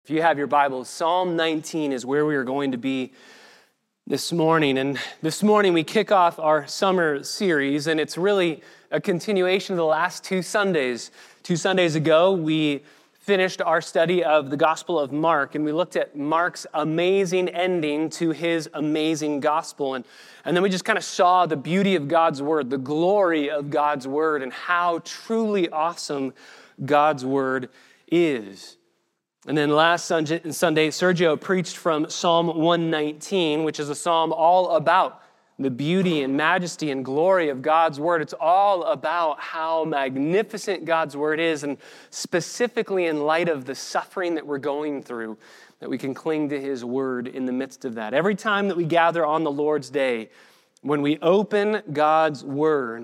If you have your Bibles, Psalm 19 is where we are going to be this morning. And this morning we kick off our summer series, and it's really a continuation of the last two Sundays. 2 Sundays ago, we finished our study of the Gospel of Mark, and we looked at Mark's amazing ending to his amazing gospel. And then we just kind of saw the beauty of God's Word, the glory of God's Word, and how truly awesome God's Word is. And then last Sunday, Sergio preached from Psalm 119, which is a psalm all about the beauty and majesty and glory of God's Word. It's all about how magnificent God's Word is, and specifically in light of the suffering that we're going through, that we can cling to His Word in the midst of that. Every time that we gather on the Lord's Day, when we open God's Word,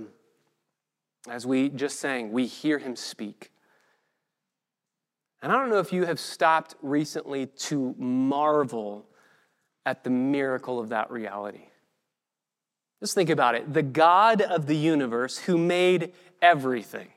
as we just sang, we hear Him speak. And I don't know if you have stopped recently to marvel at the miracle of that reality. Just think about it. The God of the universe who made everything,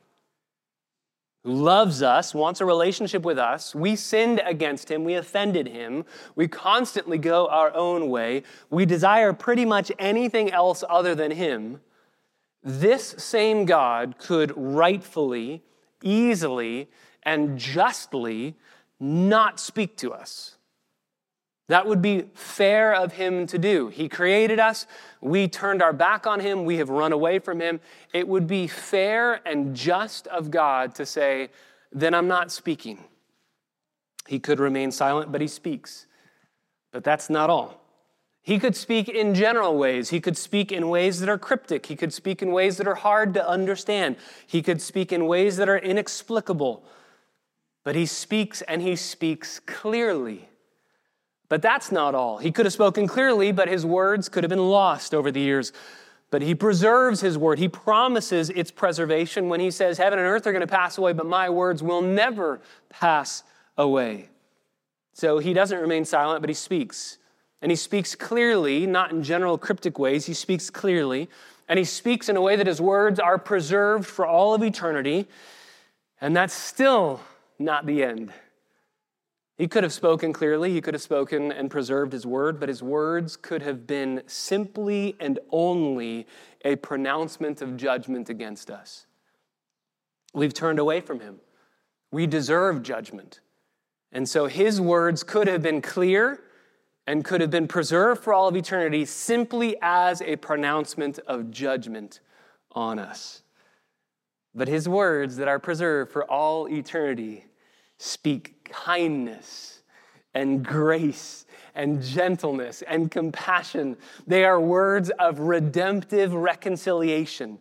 who loves us, wants a relationship with us. We sinned against Him. We offended Him. We constantly go our own way. We desire pretty much anything else other than Him. This same God could rightfully, easily, and justly not speak to us. That would be fair of Him to do. He created us. We turned our back on Him. We have run away from Him. It would be fair and just of God to say, then I'm not speaking. He could remain silent, but He speaks. But that's not all. He could speak in general ways. He could speak in ways that are cryptic. He could speak in ways that are hard to understand. He could speak in ways that are inexplicable. But He speaks, and He speaks clearly. But that's not all. He could have spoken clearly, but His words could have been lost over the years. But He preserves His word. He promises its preservation when He says, heaven and earth are going to pass away, but my words will never pass away. So He doesn't remain silent, but He speaks. And He speaks clearly, not in general cryptic ways. He speaks clearly. And He speaks in a way that His words are preserved for all of eternity. And that's still not the end. He could have spoken clearly. He could have spoken and preserved His word, but His words could have been simply and only a pronouncement of judgment against us. We've turned away from Him. We deserve judgment. And so His words could have been clear and could have been preserved for all of eternity simply as a pronouncement of judgment on us. But His words that are preserved for all eternity speak kindness and grace and gentleness and compassion. They are words of redemptive reconciliation.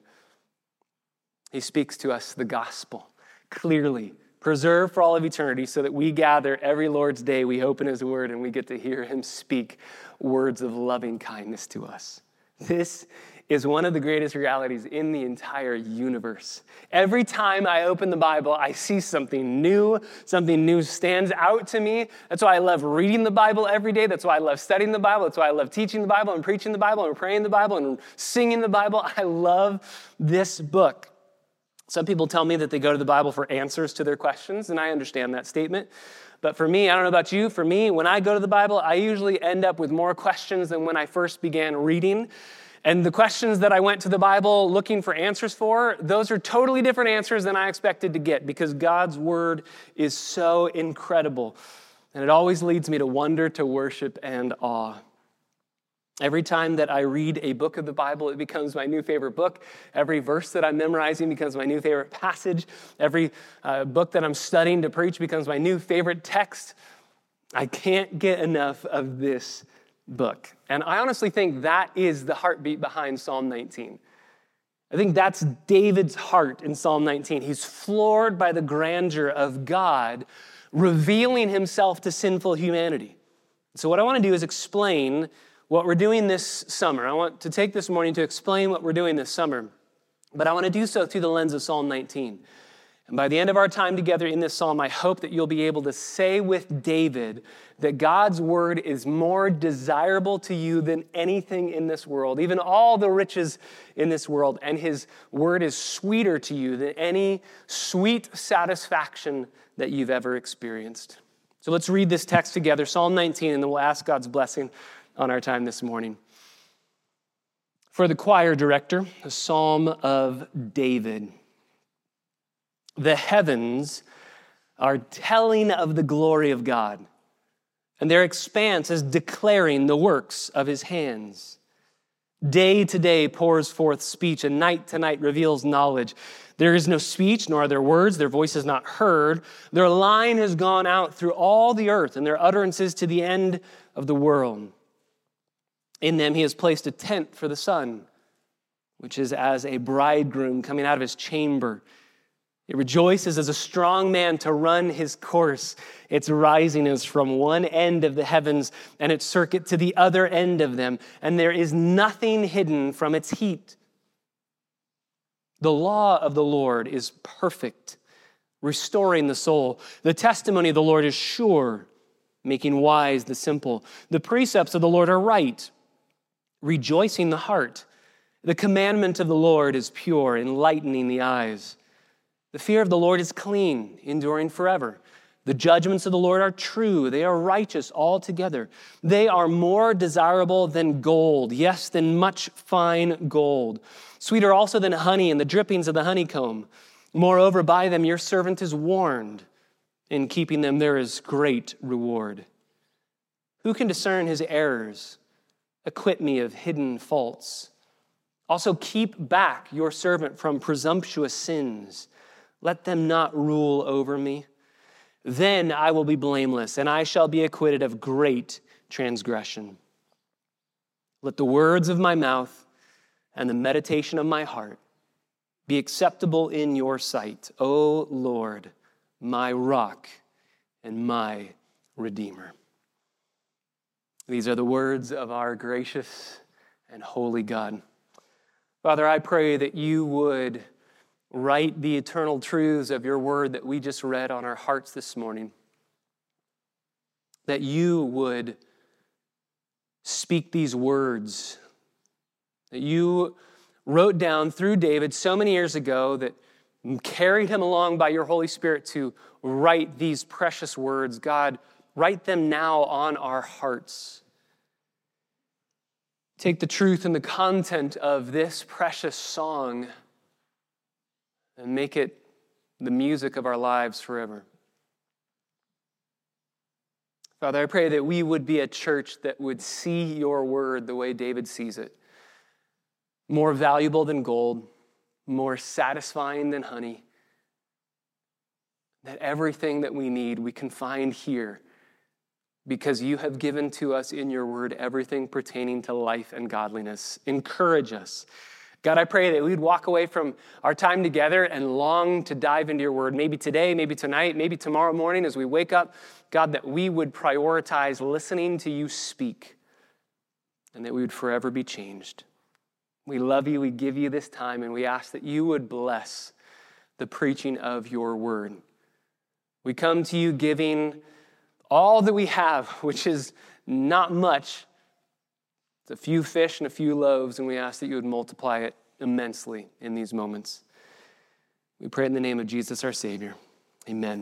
He speaks to us the gospel clearly, preserved for all of eternity, so that we gather every Lord's Day, we open His word, and we get to hear Him speak words of loving kindness to us. This is one of the greatest realities in the entire universe. Every time I open the Bible, I see something new stands out to me. That's why I love reading the Bible every day. That's why I love studying the Bible. That's why I love teaching the Bible and preaching the Bible and praying the Bible and singing the Bible. I love this book. Some people tell me that they go to the Bible for answers to their questions, and I understand that statement. But for me, I don't know about you, for me, when I go to the Bible, I usually end up with more questions than when I first began reading. And the questions that I went to the Bible looking for answers for, those are totally different answers than I expected to get, because God's word is so incredible. And it always leads me to wonder, to worship, and awe. Every time that I read a book of the Bible, it becomes my new favorite book. Every verse that I'm memorizing becomes my new favorite passage. Every book that I'm studying to preach becomes my new favorite text. I can't get enough of this book. And I honestly think that is the heartbeat behind Psalm 19. I think that's David's heart in Psalm 19. He's floored by the grandeur of God revealing Himself to sinful humanity. So what I want to do is explain what we're doing this summer. I want to take this morning to explain what we're doing this summer, but I want to do so through the lens of Psalm 19. And by the end of our time together in this psalm, I hope that you'll be able to say with David that God's word is more desirable to you than anything in this world, even all the riches in this world, and His word is sweeter to you than any sweet satisfaction that you've ever experienced. So let's read this text together, Psalm 19, and then we'll ask God's blessing on our time this morning. For the choir director, a psalm of David. The heavens are telling of the glory of God, and their expanse is declaring the works of his hands. Day to day pours forth speech, and night to night reveals knowledge. There is no speech, nor are there words. Their voice is not heard. Their line has gone out through all the earth, and their utterances to the end of the world. In them he has placed a tent for the sun, which is as a bridegroom coming out of his chamber. It rejoices as a strong man to run his course. Its rising is from one end of the heavens, and its circuit to the other end of them, and there is nothing hidden from its heat. The law of the Lord is perfect, restoring the soul. The testimony of the Lord is sure, making wise the simple. The precepts of the Lord are right, rejoicing the heart. The commandment of the Lord is pure, enlightening the eyes. The fear of the Lord is clean, enduring forever. The judgments of the Lord are true. They are righteous altogether. They are more desirable than gold, yes, than much fine gold. Sweeter also than honey and the drippings of the honeycomb. Moreover, by them your servant is warned. In keeping them there is great reward. Who can discern his errors? Acquit me of hidden faults. Also keep back your servant from presumptuous sins. Let them not rule over me. Then I will be blameless, and I shall be acquitted of great transgression. Let the words of my mouth and the meditation of my heart be acceptable in your sight, O Lord, my rock and my Redeemer. These are the words of our gracious and holy God. Father, I pray that you would write the eternal truths of your word that we just read on our hearts this morning. That you would speak these words that you wrote down through David so many years ago, that carried him along by your Holy Spirit to write these precious words. God, write them now on our hearts. Take the truth and the content of this precious song and make it the music of our lives forever. Father, I pray that we would be a church that would see your word the way David sees it. More valuable than gold, more satisfying than honey. That everything that we need we can find here, because you have given to us in your word everything pertaining to life and godliness. Encourage us. God, I pray that we'd walk away from our time together and long to dive into your word. Maybe today, maybe tonight, maybe tomorrow morning as we wake up. God, that we would prioritize listening to you speak and that we would forever be changed. We love you, we give you this time, and we ask that you would bless the preaching of your word. We come to you giving all that we have, which is not much. It's a few fish and a few loaves, and we ask that you would multiply it immensely in these moments. We pray in the name of Jesus, our Savior. Amen.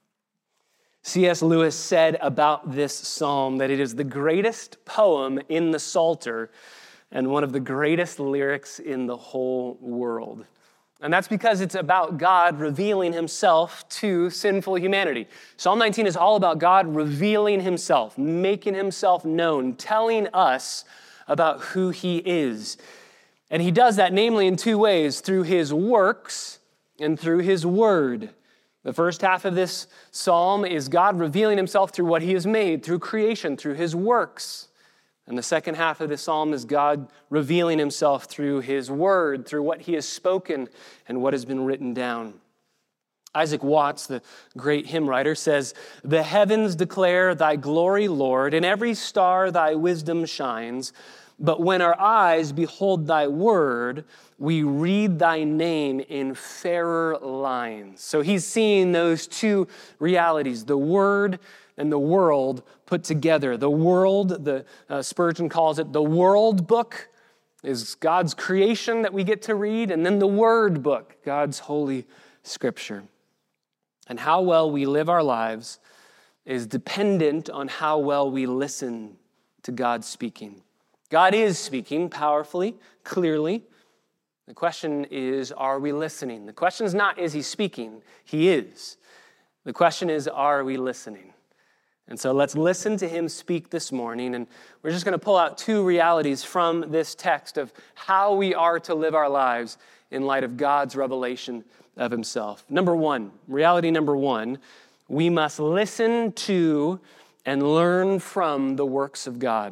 C.S. Lewis said about this psalm that it is the greatest poem in the Psalter and one of the greatest lyrics in the whole world. And that's because it's about God revealing himself to sinful humanity. Psalm 19 is all about God revealing himself, making himself known, telling us about who he is. And he does that namely in two ways, through his works and through his word. The first half of this psalm is God revealing himself through what he has made, through creation, through his works. And the second half of the psalm is God revealing himself through his word, through what he has spoken and what has been written down. Isaac Watts, the great hymn writer, says, "The heavens declare thy glory, Lord, and every star thy wisdom shines. But when our eyes behold thy word, we read thy name in fairer lines." So he's seeing those two realities, the word and the world put together. The world, Spurgeon calls it the world book, is God's creation that we get to read, and then the word book, God's holy scripture. And how well we live our lives is dependent on how well we listen to God speaking. God is speaking powerfully, clearly. The question is, are we listening? The question is not, is he speaking? He is. The question is, are we listening? And so let's listen to him speak this morning. And we're just going to pull out two realities from this text of how we are to live our lives in light of God's revelation of himself. Reality number one, we must listen to and learn from the works of God.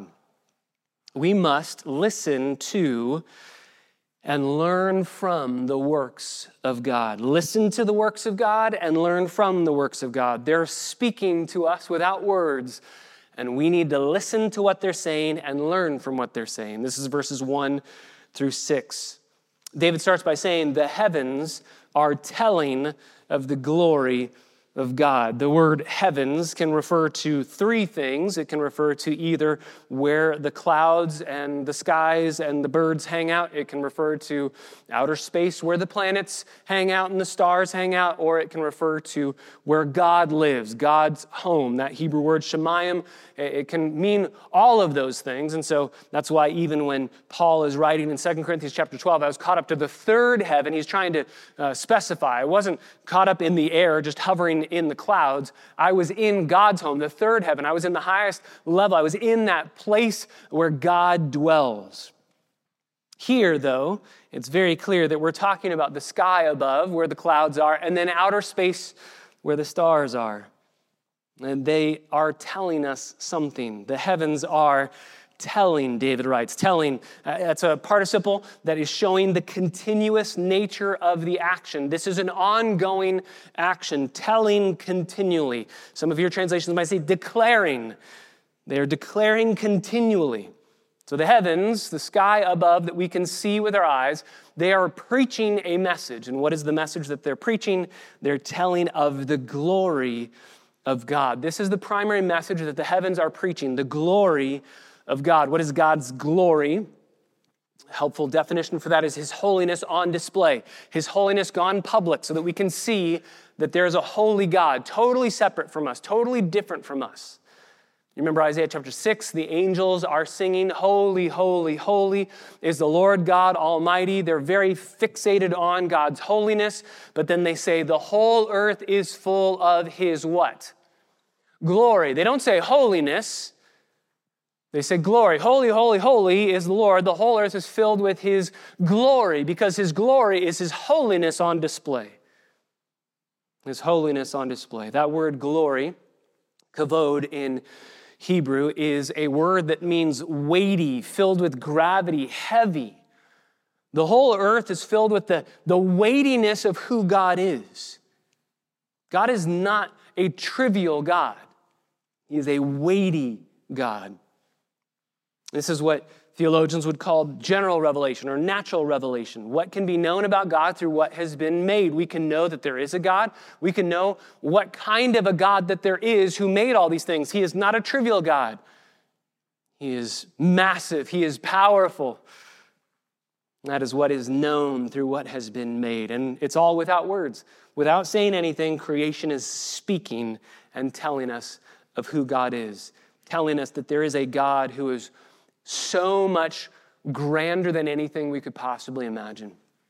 We must listen to and learn from the works of God. Listen to the works of God and learn from the works of God. They're speaking to us without words, and we need to listen to what they're saying and learn from what they're saying. This is verses 1 through 6. David starts by saying, the heavens are telling of the glory of God. The word heavens can refer to three things. It can refer to either where the clouds and the skies and the birds hang out. It can refer to outer space where the planets hang out and the stars hang out, or it can refer to where God lives, God's home. That Hebrew word shemayim, it can mean all of those things. And so that's why even when Paul is writing in 2 Corinthians chapter 12, I was caught up to the third heaven, he's trying to specify. I wasn't caught up in the air, just hovering in the clouds. I was in God's home, the third heaven. I was in the highest level. I was in that place where God dwells. Here, though, it's very clear that we're talking about the sky above, where the clouds are, and then outer space, where the stars are. And they are telling us something. The heavens are telling, David writes. Telling, that's a participle that is showing the continuous nature of the action. This is an ongoing action, telling continually. Some of your translations might say declaring. They're declaring continually. So the heavens, the sky above that we can see with our eyes, they are preaching a message. And what is the message that they're preaching? They're telling of the glory of God. This is the primary message that the heavens are preaching, the glory of God. What is God's glory? A helpful definition for that is his holiness on display, his holiness gone public so that we can see that there is a holy God, totally separate from us, totally different from us. You remember Isaiah chapter 6, the angels are singing, holy, holy, holy is the Lord God Almighty. They're very fixated on God's holiness, but then they say the whole earth is full of his what? Glory. They don't say holiness. They say glory. Holy, holy, holy is the Lord. The whole earth is filled with his glory because his glory is his holiness on display. His holiness on display. That word glory, kavod in Hebrew, is a word that means weighty, filled with gravity, heavy. The whole earth is filled with the weightiness of who God is. God is not a trivial God. He is a weighty God. This is what theologians would call general revelation or natural revelation. What can be known about God through what has been made. We can know that there is a God. We can know what kind of a God that there is who made all these things. He is not a trivial God. He is massive. He is powerful. That is what is known through what has been made. And it's all without words. Without saying anything, creation is speaking and telling us of who God is, telling us that there is a God who is so much grander than anything we could possibly imagine.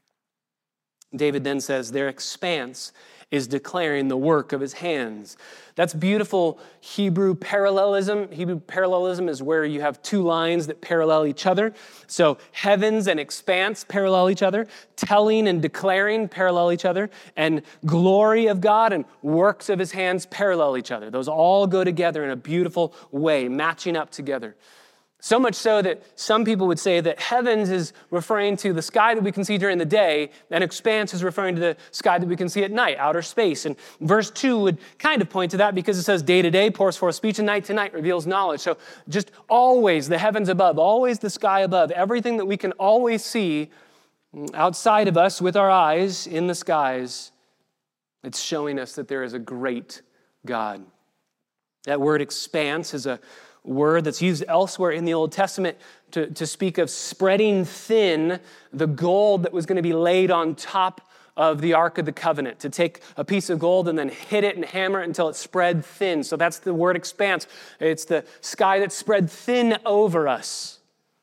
David then says, their expanse is declaring the work of his hands. That's beautiful Hebrew parallelism. Hebrew parallelism is where you have two lines that parallel each other. So heavens and expanse parallel each other. Telling and declaring parallel each other. And glory of God and works of his hands parallel each other. Those all go together in a beautiful way, matching up together. So much so that some people would say that heavens is referring to the sky that we can see during the day, and expanse is referring to the sky that we can see at night, outer space. And verse 2 would kind of point to that because it says day to day pours forth speech, and night to night reveals knowledge. So just always the heavens above, always the sky above, everything that we can always see outside of us with our eyes in the skies, it's showing us that there is a great God. That word expanse is a word that's used elsewhere in the Old Testament to speak of spreading thin the gold that was going to be laid on top of the Ark of the Covenant, to take a piece of gold and then hit it and hammer it until it spread thin. So that's the word expanse. It's the sky that spread thin over us.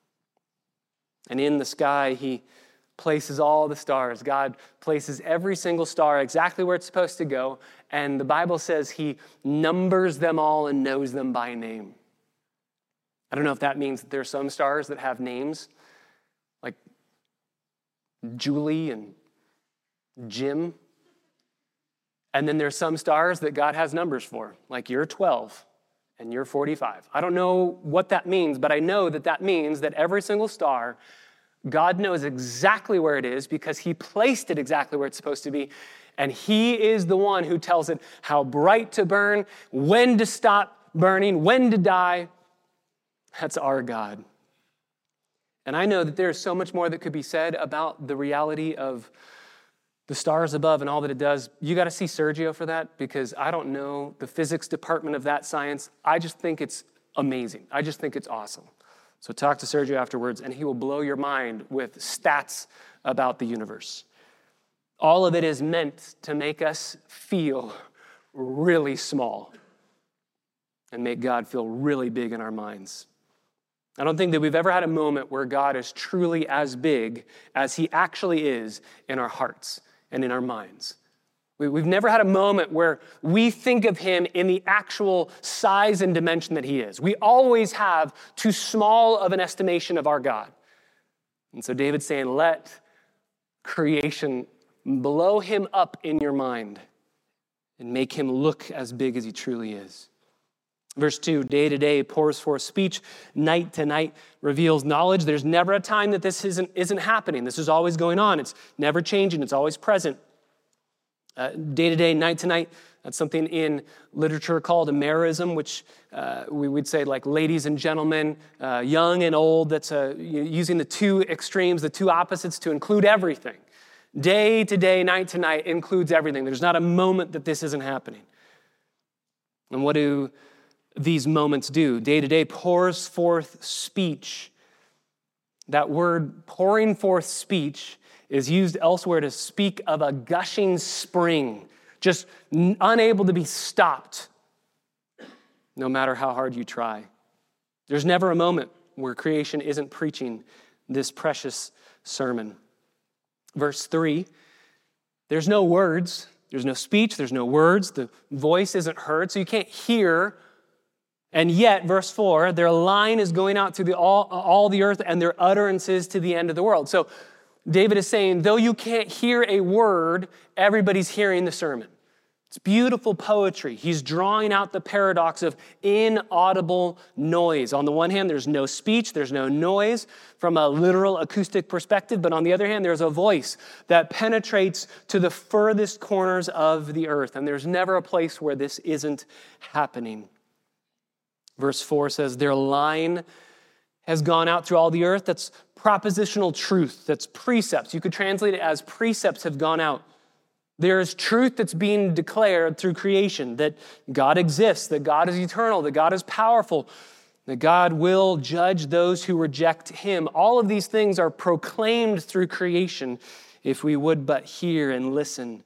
And in the sky, he places all the stars. God places every single star exactly where it's supposed to go. And the Bible says he numbers them all and knows them by name. I don't know if that means that there are some stars that have names, like Julie and Jim. And then there's some stars that God has numbers for, like you're 12 and you're 45. I don't know what that means, but I know that that means that every single star, God knows exactly where it is because he placed it exactly where it's supposed to be. And he is the one who tells it how bright to burn, when to stop burning, when to die. That's our God. And I know that there's so much more that could be said about the reality of the stars above and all that it does. You got to see Sergio for that because I don't know the physics department of that science. I just think it's amazing. I just think it's awesome. So talk to Sergio afterwards, and he will blow your mind with stats about the universe. All of it is meant to make us feel really small and make God feel really big in our minds. I don't think that we've ever had a moment where God is truly as big as he actually is in our hearts and in our minds. We've never had a moment where we think of him in the actual size and dimension that he is. We always have too small of an estimation of our God. And so David's saying, let creation blow him up in your mind and make him look as big as he truly is. Verse 2, day to day pours forth speech, night to night reveals knowledge. There's never a time that this isn't happening. This is always going on. It's never changing. It's always present. Day to day, night to night, that's something in literature called a merism, which we would say like ladies and gentlemen, young and old. That's using the two extremes, the two opposites to include everything. Day to day, night to night includes everything. There's not a moment that this isn't happening. And what do these moments do? Day to day pours forth speech. That word pouring forth speech is used elsewhere to speak of a gushing spring, just unable to be stopped, no matter how hard you try. There's never a moment where creation isn't preaching this precious sermon. Verse 3, there's no words, there's no speech, there's no words, the voice isn't heard, so you can't hear. And yet, verse 4, their line is going out to all the earth and their utterances to the end of the world. So David is saying, though you can't hear a word, everybody's hearing the sermon. It's beautiful poetry. He's drawing out the paradox of inaudible noise. On the one hand, there's no speech, there's no noise from a literal acoustic perspective, but on the other hand, there's a voice that penetrates to the furthest corners of the earth, and there's never a place where this isn't happening. Verse 4 says, their line has gone out through all the earth. That's propositional truth. That's precepts. You could translate it as precepts have gone out. There is truth that's being declared through creation, that God exists, that God is eternal, that God is powerful, that God will judge those who reject him. All of these things are proclaimed through creation if we would but hear and listen.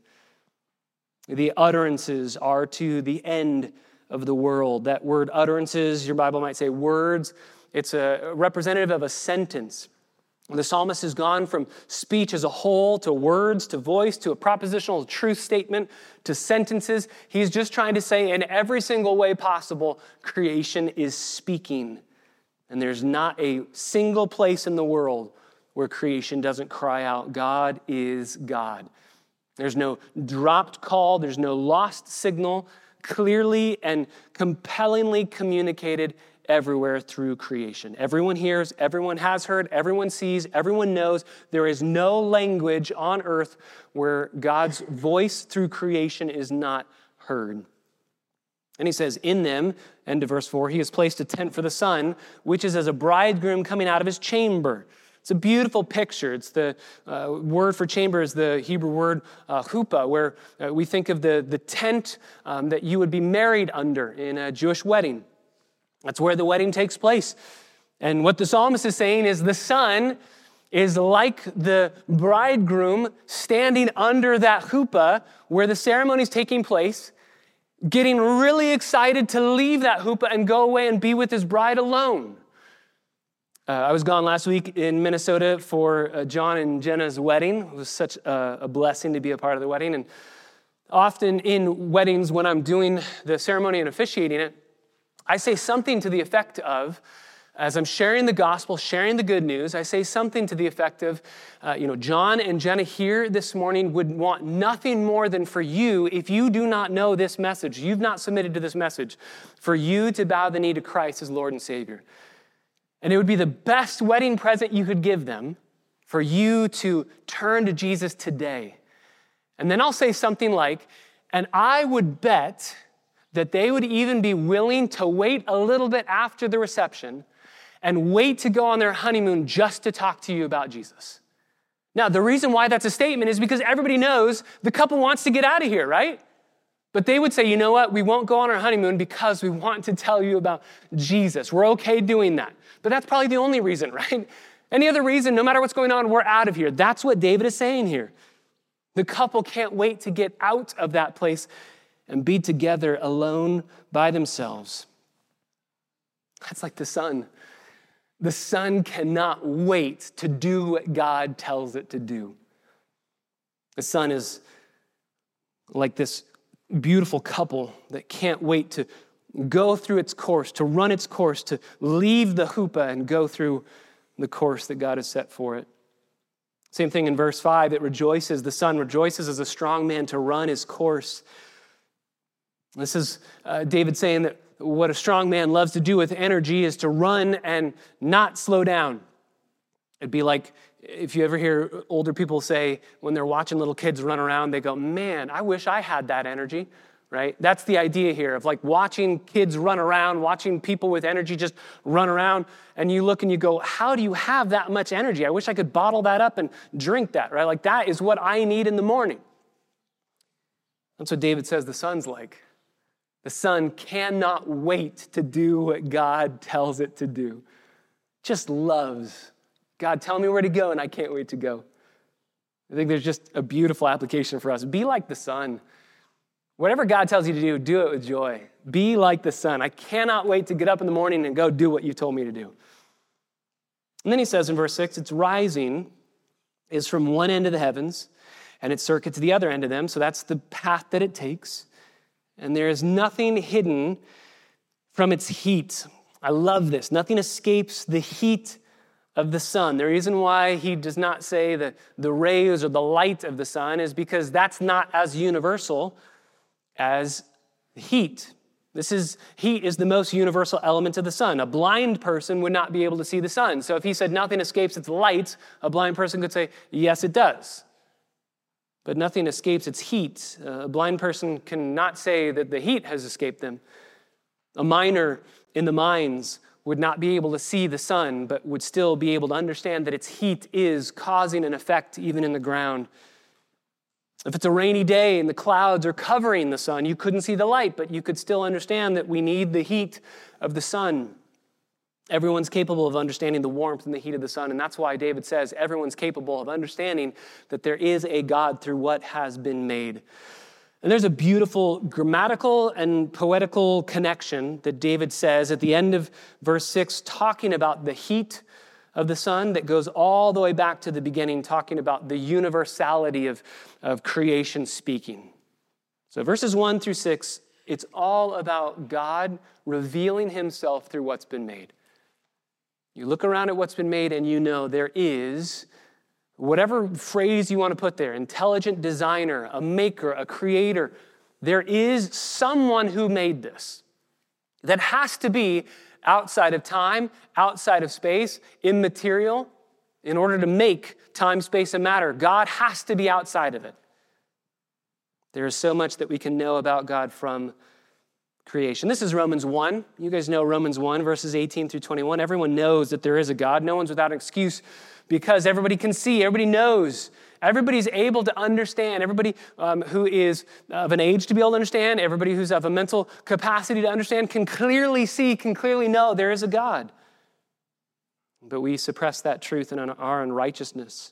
The utterances are to the end of the world. That word utterances, your Bible might say words. It's a representative of a sentence. The psalmist has gone from speech as a whole to words, to voice, to a propositional truth statement, to sentences. He's just trying to say in every single way possible, creation is speaking. And there's not a single place in the world where creation doesn't cry out, God is God. There's no dropped call. There's no lost signal. Clearly and compellingly communicated everywhere through creation. Everyone hears, everyone has heard, everyone sees, everyone knows. There is no language on earth where God's voice through creation is not heard. And he says, in them, end of verse 4, he has placed a tent for the sun, which is as a bridegroom coming out of his chamber. It's a beautiful picture. It's the word for chamber is the Hebrew word chuppah, where we think of the tent that you would be married under in a Jewish wedding. That's where the wedding takes place. And what the psalmist is saying is the sun is like the bridegroom standing under that chuppah where the ceremony is taking place, getting really excited to leave that chuppah and go away and be with his bride alone. I was gone last week in Minnesota for John and Jenna's wedding. It was such a blessing to be a part of the wedding. And often in weddings, when I'm doing the ceremony and officiating it, I say something to the effect of, as I'm sharing the gospel, sharing the good news, I say something to the effect of, John and Jenna here this morning would want nothing more than for you, if you do not know this message, you've not submitted to this message, for you to bow the knee to Christ as Lord and Savior. And it would be the best wedding present you could give them for you to turn to Jesus today. And then I'll say something like, and I would bet that they would even be willing to wait a little bit after the reception and wait to go on their honeymoon just to talk to you about Jesus. Now, the reason why that's a statement is because everybody knows the couple wants to get out of here, right? But they would say, you know what? We won't go on our honeymoon because we want to tell you about Jesus. We're okay doing that. But that's probably the only reason, right? Any other reason, no matter what's going on, we're out of here. That's what David is saying here. The couple can't wait to get out of that place and be together alone by themselves. That's like the son. The son cannot wait to do what God tells it to do. The son is like this beautiful couple that can't wait to go through its course, to run its course, to leave the chuppah and go through the course that God has set for it. Same thing in verse 5, the son rejoices as a strong man to run his course. This is David saying that what a strong man loves to do with energy is to run and not slow down. It'd be like if you ever hear older people say when they're watching little kids run around, they go, man, I wish I had that energy, right? That's the idea here of like watching kids run around, watching people with energy just run around, and you look and you go, how do you have that much energy? I wish I could bottle that up and drink that, right? Like that is what I need in the morning. That's what David says the son's like. The son cannot wait to do what God tells it to do. Just loves. God, tell me where to go, and I can't wait to go. I think there's just a beautiful application for us. Be like the son. Whatever God tells you to do it with joy. Be like the son. I cannot wait to get up in the morning and go do what you told me to do. And then he says in verse 6, its rising is from one end of the heavens, and its circuit to the other end of them. So that's the path that it takes. And there is nothing hidden from its heat. I love this. Nothing escapes the heat of the sun. The reason why he does not say the rays or the light of the sun is because that's not as universal as heat. Heat is the most universal element of the sun. A blind person would not be able to see the sun. So if he said nothing escapes its light, a blind person could say, yes, it does. But nothing escapes its heat. A blind person cannot say that the heat has escaped them. A miner in the mines would not be able to see the sun, but would still be able to understand that its heat is causing an effect even in the ground. If it's a rainy day and the clouds are covering the sun, you couldn't see the light, but you could still understand that we need the heat of the sun. Everyone's capable of understanding the warmth and the heat of the sun, and that's why David says everyone's capable of understanding that there is a God through what has been made. And there's a beautiful grammatical and poetical connection that David says at the end of verse 6, talking about the heat of the sun that goes all the way back to the beginning, talking about the universality of creation speaking. So verses 1 through 6, it's all about God revealing himself through what's been made. You look around at what's been made and you know there is, whatever phrase you want to put there, intelligent designer, a maker, a creator, there is someone who made this that has to be outside of time, outside of space, immaterial. In order to make time, space, and matter, God has to be outside of it. There is so much that we can know about God from creation. This is Romans 1. You guys know Romans 1, verses 18 through 21. Everyone knows that there is a God. No one's without excuse because everybody can see. Everybody knows. Everybody's able to understand. Everybody who is of an age to be able to understand, everybody who's of a mental capacity to understand can clearly see, can clearly know there is a God. but we suppress that truth in our unrighteousness.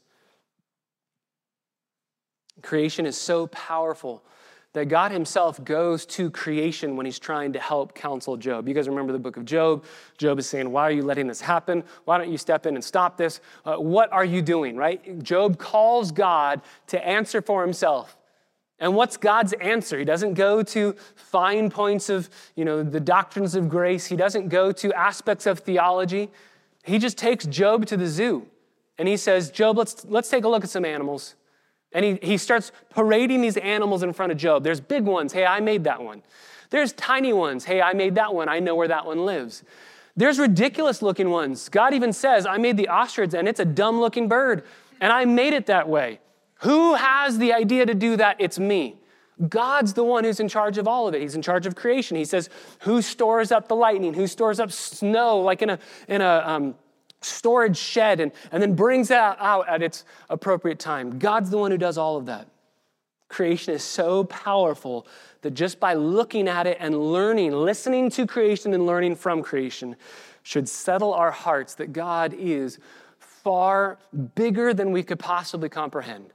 Creation is so powerful that God himself goes to creation when he's trying to help counsel Job. You guys remember the book of Job? Job is saying, why are you letting this happen? Why don't you step in and stop this? What are you doing, right? Job calls God to answer for himself. And what's God's answer? He doesn't go to fine points of, the doctrines of grace. He doesn't go to aspects of theology. He just takes Job to the zoo. And he says, Job, let's take a look at some animals. And he starts parading these animals in front of Job. There's big ones. Hey, I made that one. There's tiny ones. Hey, I made that one. I know where that one lives. There's ridiculous looking ones. God even says, I made the ostrich and it's a dumb looking bird. And I made it that way. Who has the idea to do that? It's me. God's the one who's in charge of all of it. He's in charge of creation. He says, who stores up the lightning? Who stores up snow like in a storage shed and then brings it out at its appropriate time? God's the one who does all of that. Creation is so powerful that just by looking at it and learning, listening to creation and learning from creation should settle our hearts that God is far bigger than we could possibly comprehend.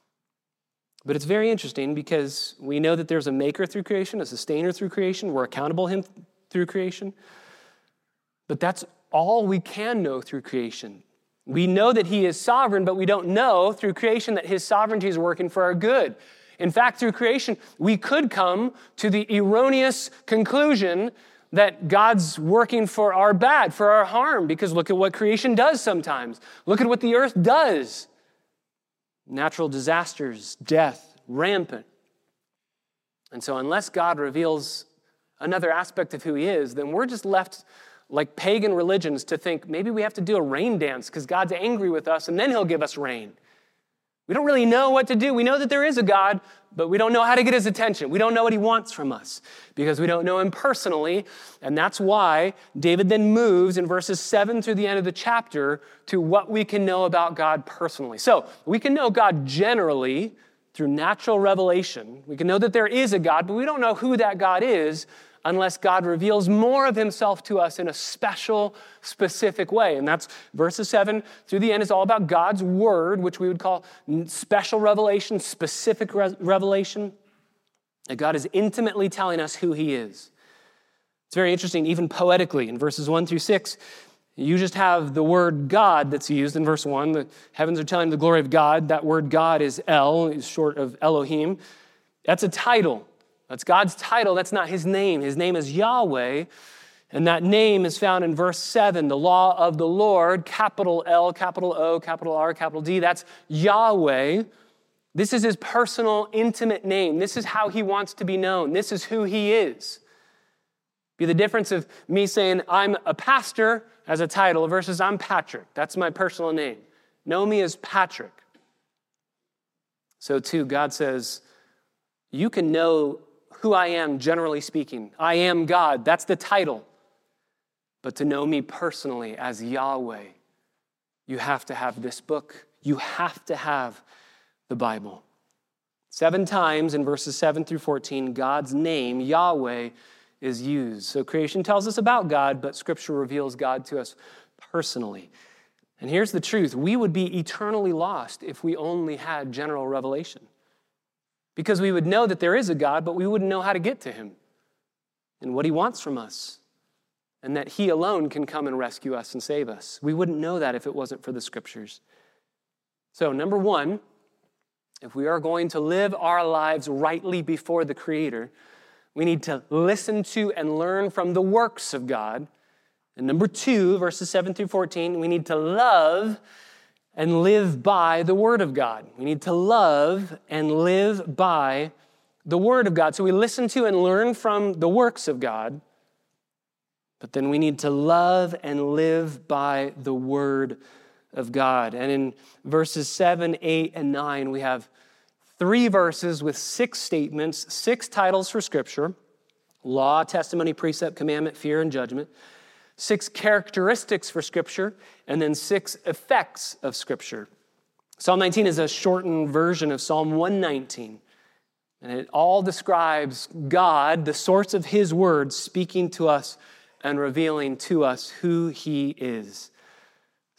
But it's very interesting because we know that there's a maker through creation, a sustainer through creation. We're accountable to him through creation. But that's all we can know through creation. We know that he is sovereign, but we don't know through creation that his sovereignty is working for our good. In fact, through creation, we could come to the erroneous conclusion that God's working for our bad, for our harm, because look at what creation does sometimes. Look at what the earth does. Natural disasters, death, rampant. And so unless God reveals another aspect of who he is, then we're just left like pagan religions to think maybe we have to do a rain dance because God's angry with us and then he'll give us rain. We don't really know what to do. We know that there is a God, but we don't know how to get his attention. We don't know what he wants from us because we don't know him personally. And that's why David then moves in verses 7 through the end of the chapter to what we can know about God personally. So we can know God generally through natural revelation. We can know that there is a God, but we don't know who that God is unless God reveals more of himself to us in a special, specific way. And that's verses 7 through the end is all about God's word, which we would call special revelation, specific revelation. That God is intimately telling us who he is. It's very interesting, even poetically, in verses 1 through 6, you just have the word God that's used in verse 1. The heavens are telling the glory of God. That word God is El, is short of Elohim. That's a title. That's God's title. That's not his name. His name is Yahweh. And that name is found in verse 7, the law of the Lord, capital L, capital O, capital R, capital D. That's Yahweh. This is his personal, intimate name. This is how he wants to be known. This is who he is. Be the difference of me saying I'm a pastor as a title versus I'm Patrick. That's my personal name. Know me as Patrick. So too, God says, you can know who I am, generally speaking. I am God. That's the title. But to know me personally as Yahweh, you have to have this book. You have to have the Bible. 7 times in verses 7 through 14, God's name, Yahweh, is used. So creation tells us about God, but Scripture reveals God to us personally. And here's the truth. We would be eternally lost if we only had general revelation. Because we would know that there is a God, but we wouldn't know how to get to him and what he wants from us, and that he alone can come and rescue us and save us. We wouldn't know that if it wasn't for the Scriptures. So, number one, if we are going to live our lives rightly before the Creator, we need to listen to and learn from the works of God. And number 2, verses 7 through 14, we need to love and live by the Word of God. We need to love and live by the Word of God. So we listen to and learn from the works of God, but then we need to love and live by the Word of God. And in verses 7, 8, and 9, we have 3 verses with 6 statements, 6 titles for Scripture: law, testimony, precept, commandment, fear, and judgment. 6 characteristics for Scripture, and then 6 effects of Scripture. Psalm 19 is a shortened version of Psalm 119, and it all describes God, the source of his word, speaking to us and revealing to us who he is.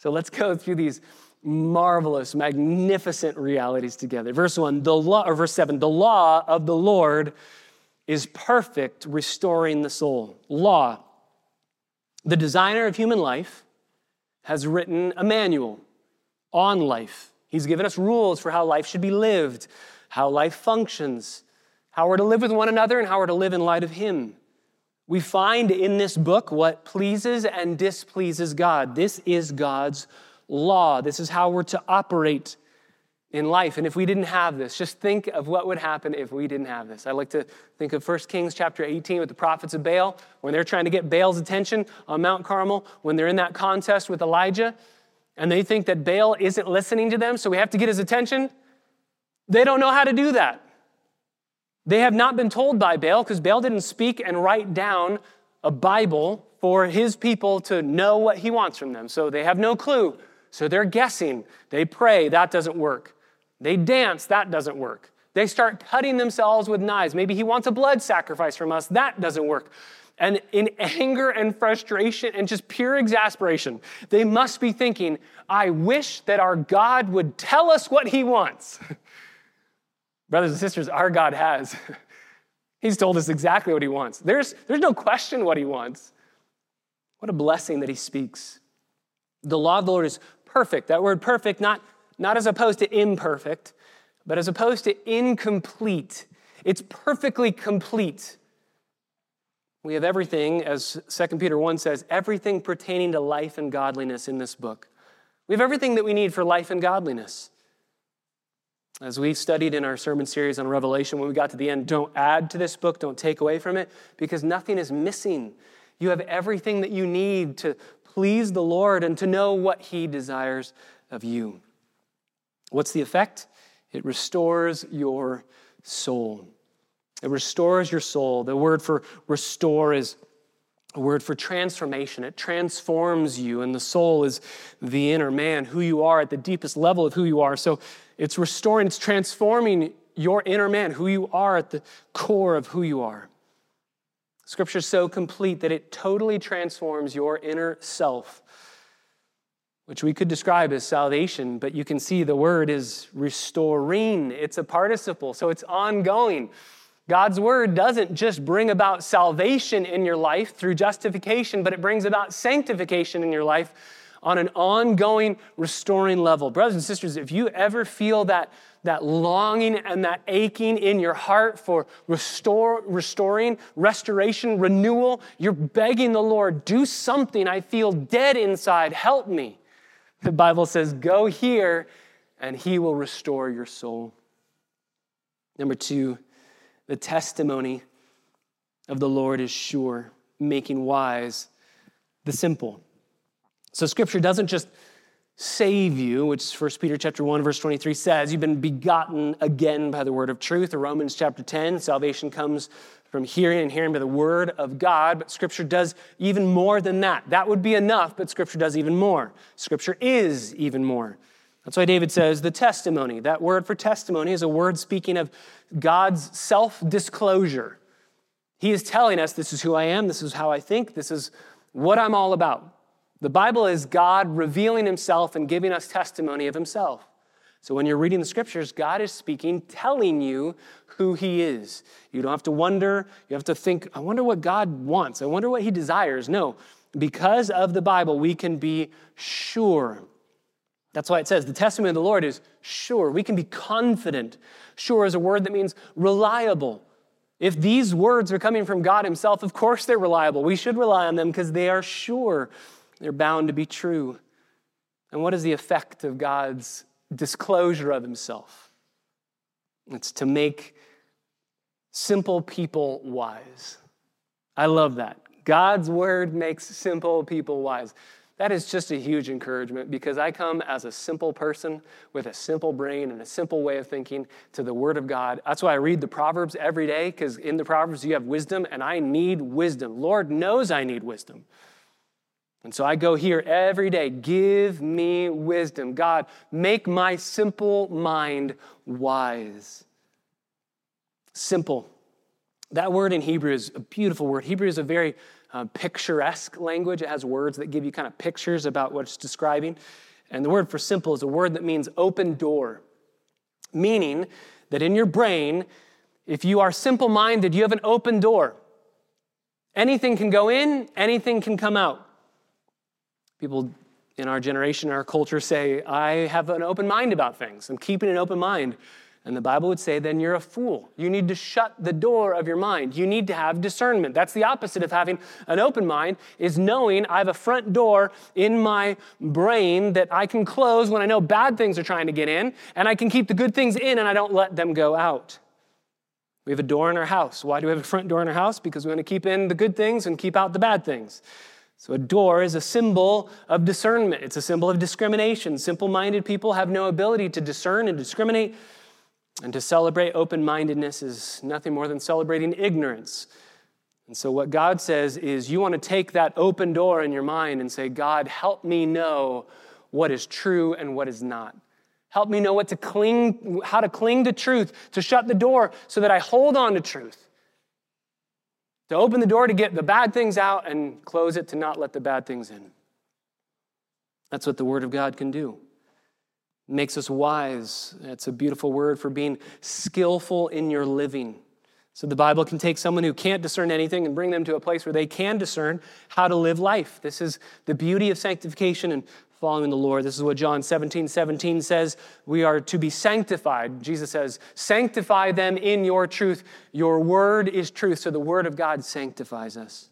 So let's go through these marvelous, magnificent realities together. Verse 1, verse 7, the law of the Lord is perfect, restoring the soul. Law. The designer of human life has written a manual on life. He's given us rules for how life should be lived, how life functions, how we're to live with one another, and how we're to live in light of him. We find in this book what pleases and displeases God. This is God's law. This is how we're to operate in life. And if we didn't have this, just think of what would happen if we didn't have this. I like to think of 1 Kings chapter 18 with the prophets of Baal, when they're trying to get Baal's attention on Mount Carmel, when they're in that contest with Elijah, and they think that Baal isn't listening to them, so we have to get his attention. They don't know how to do that. They have not been told by Baal, because Baal didn't speak and write down a Bible for his people to know what he wants from them. So they have no clue. So they're guessing. They pray, that doesn't work. They dance, that doesn't work. They start cutting themselves with knives. Maybe he wants a blood sacrifice from us, that doesn't work. And in anger and frustration and just pure exasperation, they must be thinking, I wish that our God would tell us what he wants. Brothers and sisters, our God has. He's told us exactly what he wants. There's no question what he wants. What a blessing that he speaks. The law of the Lord is perfect. That word perfect, not as opposed to imperfect, but as opposed to incomplete. It's perfectly complete. We have everything, as 2 Peter 1 says, everything pertaining to life and godliness in this book. We have everything that we need for life and godliness. As we studied in our sermon series on Revelation, when we got to the end, don't add to this book, don't take away from it, because nothing is missing. You have everything that you need to please the Lord and to know what he desires of you. What's the effect? It restores your soul. It restores your soul. The word for restore is a word for transformation. It transforms you, and the soul is the inner man, who you are at the deepest level of who you are. So it's restoring, it's transforming your inner man, who you are at the core of who you are. Scripture is so complete that it totally transforms your inner self, which we could describe as salvation, but you can see the word is restoring. It's a participle, so it's ongoing. God's word doesn't just bring about salvation in your life through justification, but it brings about sanctification in your life on an ongoing, restoring level. Brothers and sisters, if you ever feel that longing and that aching in your heart for restoration, renewal, you're begging the Lord, do something. I feel dead inside. Help me. The Bible says, go here and he will restore your soul. Number 2, the testimony of the Lord is sure, making wise the simple. So Scripture doesn't just save you, which 1 Peter chapter 1, verse 23 says, you've been begotten again by the word of truth. Or Romans chapter 10, salvation comes from hearing and hearing by the word of God. But Scripture does even more than that. That would be enough, but Scripture does even more. Scripture is even more. That's why David says the testimony. That word for testimony is a word speaking of God's self-disclosure. He is telling us, this is who I am, this is how I think, this is what I'm all about. The Bible is God revealing himself and giving us testimony of himself. So when you're reading the Scriptures, God is speaking, telling you who he is. You don't have to wonder, you have to think, I wonder what God wants, I wonder what he desires. No, because of the Bible, we can be sure. That's why it says the testimony of the Lord is sure. We can be confident. Sure is a word that means reliable. If these words are coming from God himself, of course they're reliable. We should rely on them because they are sure. They're bound to be true. And what is the effect of God's disclosure of himself? It's to make simple people wise. I love that. God's word makes simple people wise. That is just a huge encouragement because I come as a simple person with a simple brain and a simple way of thinking to the Word of God. That's why I read the Proverbs every day, because in the Proverbs you have wisdom and I need wisdom. Lord knows I need wisdom. And so I go here every day, give me wisdom. God, make my simple mind wise. Simple. That word in Hebrew is a beautiful word. Hebrew is a very picturesque language. It has words that give you kind of pictures about what it's describing. And the word for simple is a word that means open door, meaning that in your brain, if you are simple-minded, you have an open door. Anything can go in, anything can come out. People in our generation, our culture say, I have an open mind about things. I'm keeping an open mind. And the Bible would say, then you're a fool. You need to shut the door of your mind. You need to have discernment. That's the opposite of having an open mind, is knowing I have a front door in my brain that I can close when I know bad things are trying to get in, and I can keep the good things in and I don't let them go out. We have a door in our house. Why do we have a front door in our house? Because we want to keep in the good things and keep out the bad things. So a door is a symbol of discernment. It's a symbol of discrimination. Simple-minded people have no ability to discern and discriminate. And to celebrate open-mindedness is nothing more than celebrating ignorance. And so what God says is you want to take that open door in your mind and say, God, help me know what is true and what is not. Help me know how to cling to truth, to shut the door so that I hold on to truth. To open the door to get the bad things out and close it to not let the bad things in. That's what the Word of God can do. It makes us wise. It's a beautiful word for being skillful in your living. So the Bible can take someone who can't discern anything and bring them to a place where they can discern how to live life. This is the beauty of sanctification and following the Lord. This is what John 17:17 says. We are to be sanctified. Jesus says, sanctify them in your truth. Your word is truth. So the word of God sanctifies us.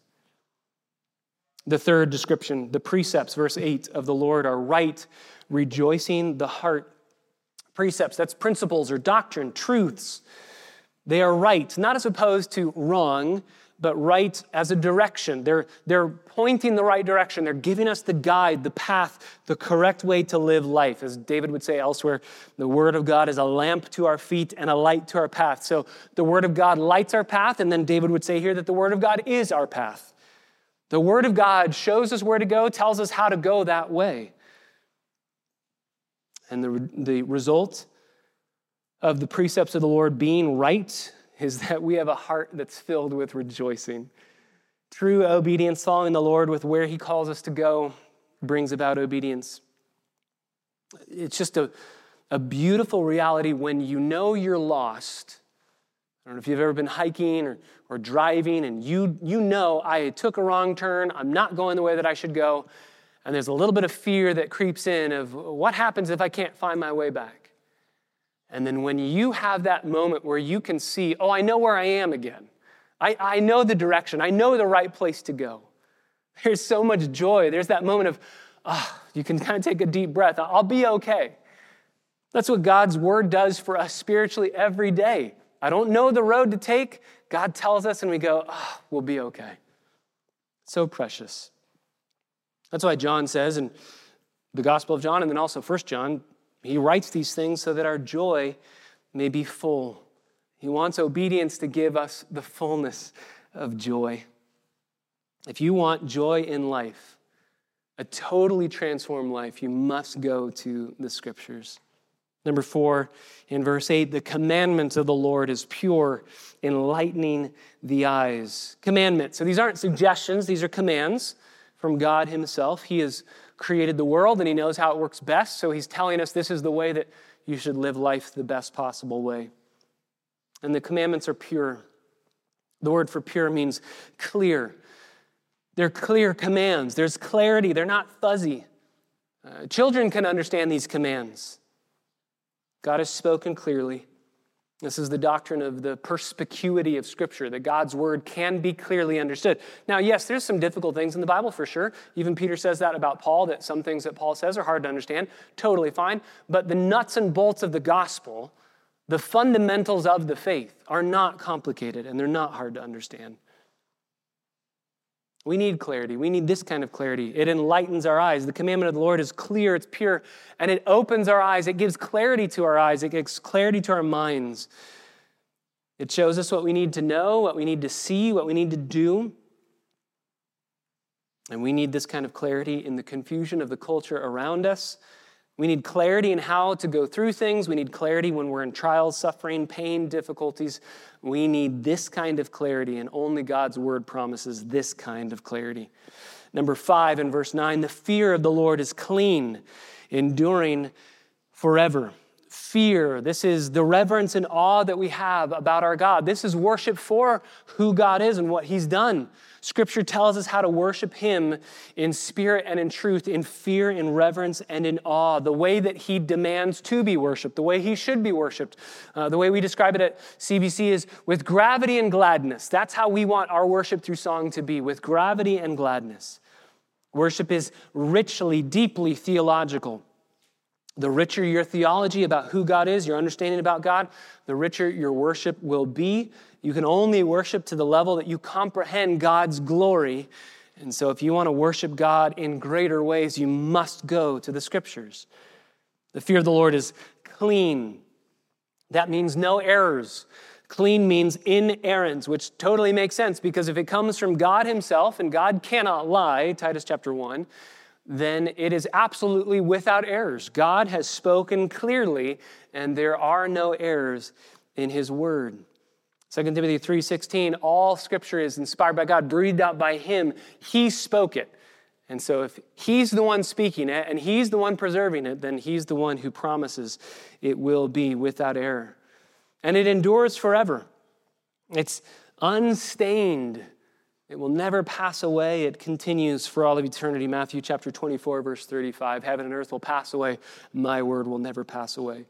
The third description, the precepts, verse 8 of the Lord are right, rejoicing the heart. Precepts, that's principles or doctrine, truths. They are right, not as opposed to wrong, but right as a direction. They're pointing the right direction. They're giving us the guide, the path, the correct way to live life. As David would say elsewhere, the Word of God is a lamp to our feet and a light to our path. So the Word of God lights our path, and then David would say here that the Word of God is our path. The Word of God shows us where to go, tells us how to go that way. And the result of the precepts of the Lord being right is that we have a heart that's filled with rejoicing. True obedience, following the Lord with where He calls us to go, brings about obedience. It's just a beautiful reality when you know you're lost. I don't know if you've ever been hiking or driving and you know I took a wrong turn, I'm not going the way that I should go, and there's a little bit of fear that creeps in of what happens if I can't find my way back? And then when you have that moment where you can see, I know where I am again. I know the direction. I know the right place to go. There's so much joy. There's that moment of, you can kind of take a deep breath. I'll be okay. That's what God's word does for us spiritually every day. I don't know the road to take. God tells us and we go, we'll be okay. So precious. That's why John says in the Gospel of John and then also 1 John, he writes these things so that our joy may be full. He wants obedience to give us the fullness of joy. If you want joy in life, a totally transformed life, you must go to the Scriptures. Number 4, in verse 8, the commandment of the Lord is pure, enlightening the eyes. Commandments. So these aren't suggestions, these are commands from God Himself. He has created the world and He knows how it works best, so He's telling us this is the way that you should live life the best possible way. And the commandments are pure. The word for pure means clear. They're clear commands. There's clarity. They're not fuzzy. Children can understand these commands. God has spoken clearly. This is the doctrine of the perspicuity of Scripture, that God's word can be clearly understood. Now, yes, there's some difficult things in the Bible for sure. Even Peter says that about Paul, that some things that Paul says are hard to understand. Totally fine. But the nuts and bolts of the gospel, the fundamentals of the faith, are not complicated and they're not hard to understand. We need clarity. We need this kind of clarity. It enlightens our eyes. The commandment of the Lord is clear, it's pure, and it opens our eyes. It gives clarity to our eyes. It gives clarity to our minds. It shows us what we need to know, what we need to see, what we need to do. And we need this kind of clarity in the confusion of the culture around us We need clarity in how to go through things. We need clarity when we're in trials, suffering, pain, difficulties. We need this kind of clarity, and only God's word promises this kind of clarity. Number 5 in verse 9, the fear of the Lord is clean, enduring forever. Fear, this is the reverence and awe that we have about our God. This is worship for who God is and what he's done. Scripture tells us how to worship him in spirit and in truth, in fear, in reverence, and in awe, the way that he demands to be worshiped, the way he should be worshiped. The way we describe it at CBC is with gravity and gladness. That's how we want our worship through song to be, with gravity and gladness. Worship is richly, deeply theological. The richer your theology about who God is, your understanding about God, the richer your worship will be. You can only worship to the level that you comprehend God's glory. And so if you want to worship God in greater ways, you must go to the Scriptures. The fear of the Lord is clean. That means no errors. Clean means inerrant, which totally makes sense because if it comes from God himself, and God cannot lie, Titus chapter 1, then it is absolutely without errors. God has spoken clearly, and there are no errors in his word. 2 Timothy 3:16, all scripture is inspired by God, breathed out by him. He spoke it. And so if he's the one speaking it, and he's the one preserving it, then he's the one who promises it will be without error. And it endures forever. It's unstained. It will never pass away. It continues for all of eternity. Matthew chapter 24, verse 35. Heaven and earth will pass away. My word will never pass away.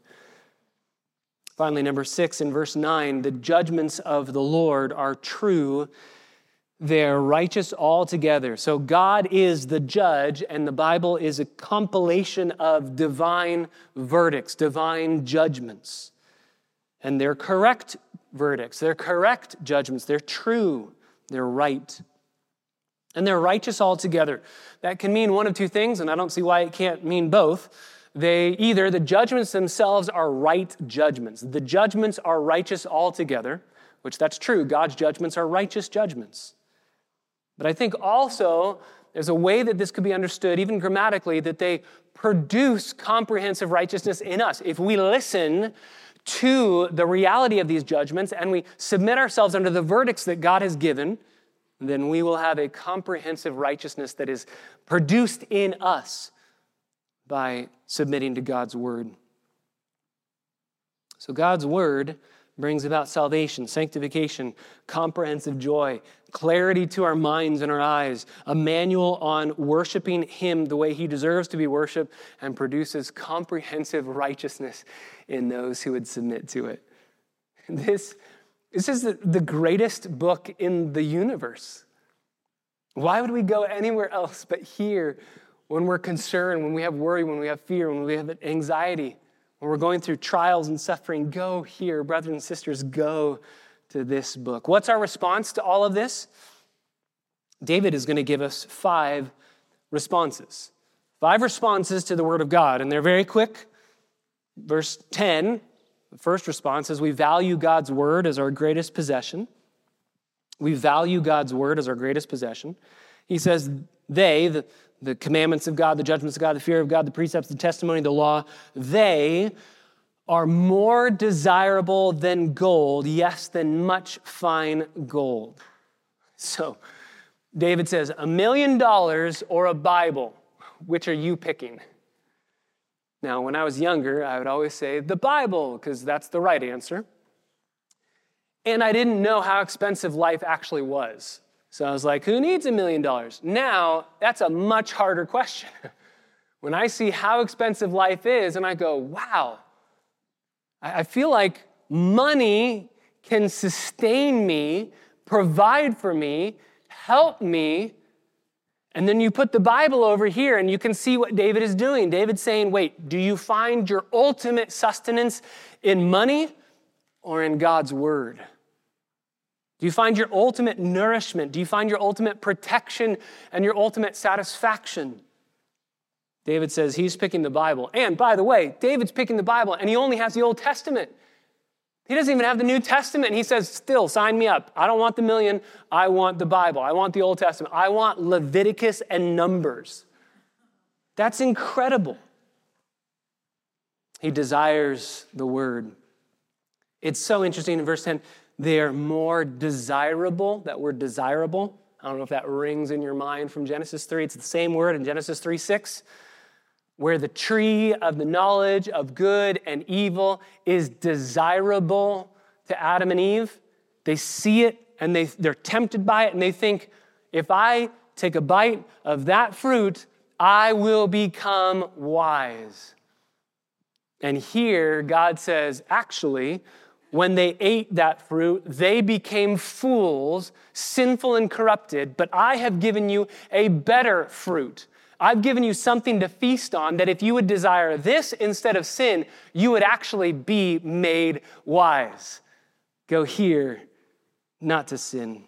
Finally, number 6 in verse 9, the judgments of the Lord are true. They're righteous altogether. So God is the judge, and the Bible is a compilation of divine verdicts, divine judgments. And they're correct verdicts. They're correct judgments. They're true. They're right. And they're righteous altogether. That can mean one of two things, and I don't see why it can't mean both. The judgments themselves are right judgments. The judgments are righteous altogether, which that's true. God's judgments are righteous judgments. But I think also there's a way that this could be understood, even grammatically, that they produce comprehensive righteousness in us. If we listen to the reality of these judgments and we submit ourselves under the verdicts that God has given, then we will have a comprehensive righteousness that is produced in us by submitting to God's word. So God's word brings about salvation, sanctification, comprehensive joy, clarity to our minds and our eyes, a manual on worshiping him the way he deserves to be worshiped, and produces comprehensive righteousness in those who would submit to it. This is the greatest book in the universe. Why would we go anywhere else but here when we're concerned, when we have worry, when we have fear, when we have anxiety? When we're going through trials and suffering, go here. Brothers and sisters, go to this book. What's our response to all of this? David is going to give us 5 responses. 5 responses to the word of God, and they're very quick. Verse 10, the first response is we value God's word as our greatest possession. We value God's word as our greatest possession. He says the commandments of God, the judgments of God, the fear of God, the precepts, the testimony, the law, they are more desirable than gold, yes, than much fine gold. So David says, $1 million or a Bible, which are you picking? Now, when I was younger, I would always say the Bible, because that's the right answer. And I didn't know how expensive life actually was. So I was like, who needs $1 million? Now, that's a much harder question. When I see how expensive life is, and I go, wow, I feel like money can sustain me, provide for me, help me. And then you put the Bible over here, and you can see what David is doing. David's saying, wait, do you find your ultimate sustenance in money or in God's word? Do you find your ultimate nourishment? Do you find your ultimate protection and your ultimate satisfaction? David says he's picking the Bible. And by the way, David's picking the Bible, and he only has the Old Testament. He doesn't even have the New Testament, and he says, still, sign me up. I don't want the million. I want the Bible. I want the Old Testament. I want Leviticus and Numbers. That's incredible. He desires the word. It's so interesting in verse 10, they are more desirable. That word desirable, I don't know if that rings in your mind from Genesis 3. It's the same word in Genesis 3:6, where the tree of the knowledge of good and evil is desirable to Adam and Eve. They see it and they're tempted by it and they think, if I take a bite of that fruit, I will become wise. And here God says, actually, when they ate that fruit, they became fools, sinful and corrupted, but I have given you a better fruit. I've given you something to feast on that if you would desire this instead of sin, you would actually be made wise. Go here, not to sin.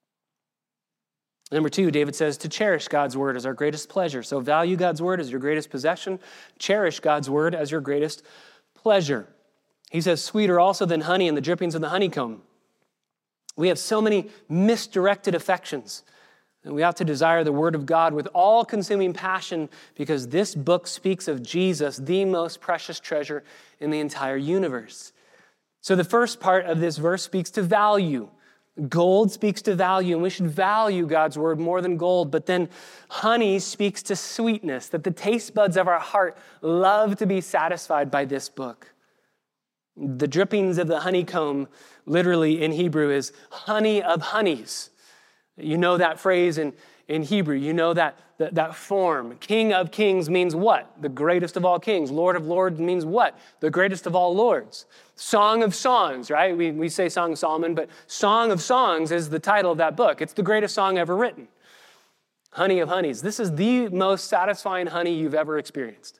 Number 2, David says to cherish God's word as our greatest pleasure. So value God's word as your greatest possession. Cherish God's word as your greatest pleasure. He says, sweeter also than honey and the drippings of the honeycomb. We have so many misdirected affections. And we ought to desire the word of God with all-consuming passion because this book speaks of Jesus, the most precious treasure in the entire universe. So the first part of this verse speaks to value. Gold speaks to value, and we should value God's word more than gold. But then honey speaks to sweetness, that the taste buds of our heart love to be satisfied by this book. The drippings of the honeycomb, literally in Hebrew, is honey of honeys. You know that phrase in Hebrew. You know that form. King of kings means what? The greatest of all kings. Lord of lords means what? The greatest of all lords. Song of songs, right? We say Song of Solomon, but Song of Songs is the title of that book. It's the greatest song ever written. Honey of honeys. This is the most satisfying honey you've ever experienced.